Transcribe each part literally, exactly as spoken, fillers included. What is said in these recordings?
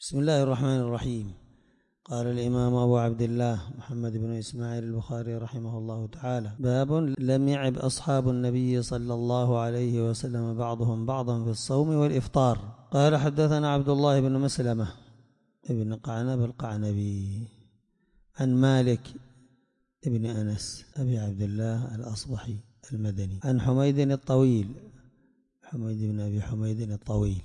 بسم الله الرحمن الرحيم. قال الإمام أبو عبد الله محمد بن إسماعيل البخاري رحمه الله تعالى: باب لم يعب أصحاب النبي صلى الله عليه وسلم بعضهم بعضا في الصوم والإفطار. قال: حدثنا عبد الله بن مسلمة ابن قعنب القعنبي عن مالك ابن أنس أبي عبد الله الأصبحي المدني عن حميد الطويل حميد بن أبي حميد الطويل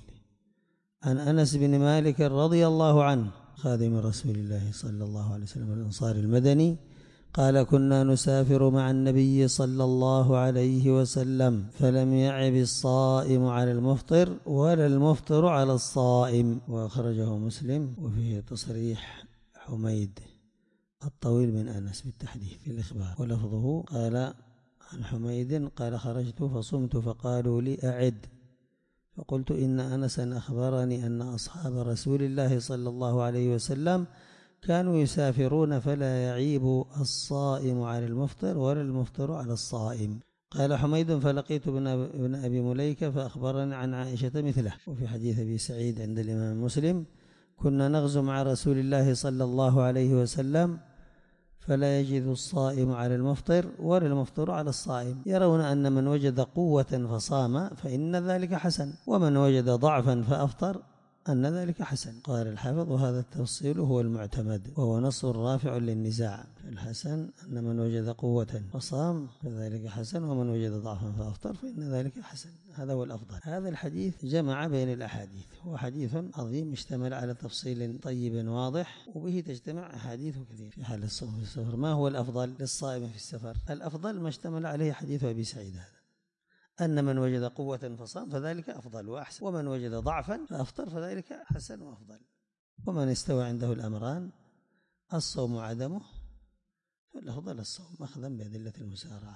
عن أنس بن مالك رضي الله عنه خادم رسول الله صلى الله عليه وسلم الأنصاري المدني قال: كنا نسافر مع النبي صلى الله عليه وسلم فلم يعب الصائم على المفطر ولا المفطر على الصائم. وأخرجه مسلم وفيه تصريح حميد الطويل من أنس بالتحديث في الإخبار، ولفظه قال عن حميد قال: خرجت فصمت فقالوا لي أعد، فقلت إن أنسا أخبرني أن أصحاب رسول الله صلى الله عليه وسلم كانوا يسافرون فلا يعيب الصائم على المفطر ولا المفطر على الصائم. قال حميد: فلقيت ابن أبي مليكة فأخبرني عن عائشة مثله. وفي حديث أبي سعيد عند الإمام مسلم: كنا نغزو مع رسول الله صلى الله عليه وسلم فلا يجد الصائم على المفطر ولا المفطر على الصائم، يرون أن من وجد قوة فصام فإن ذلك حسن، ومن وجد ضعفا فأفطر أن ذلك حسن. قال الحافظ: وهذا التفصيل هو المعتمد وهو نص رافع للنزاع. الحسن أن من وجد قوة فصام فذلك حسن، ومن وجد ضعفا فأفطر فإن ذلك حسن، هذا هو الأفضل. هذا الحديث جمع بين الأحاديث، هو حديث عظيم اشتمل على تفصيل طيب واضح، وبه تجتمع أحاديث كثير في حال الصوم في السفر. ما هو الأفضل للصائم في السفر؟ الأفضل ما اشتمل عليه حديث أبي سعيد هذا، أن من وجد قوة فصام فذلك أفضل وأحسن، ومن وجد ضعفا فأفطر فذلك حسن وأفضل. ومن استوى عنده الأمران الصوم وعدمه فالأفضل الصوم أخذا بأدلة المسارعة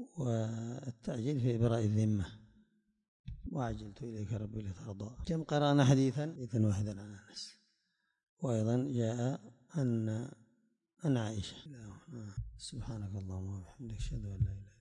والتعجيل في إبراء الذمة. وعجلت إليك ربي لترضى. كم قرأنا حديثا حديثا واحدا عن أنس، وأيضا جاء أن عن عائشة. سبحانك اللهم وبحمدك أشهد أن لا إله إلا أنت.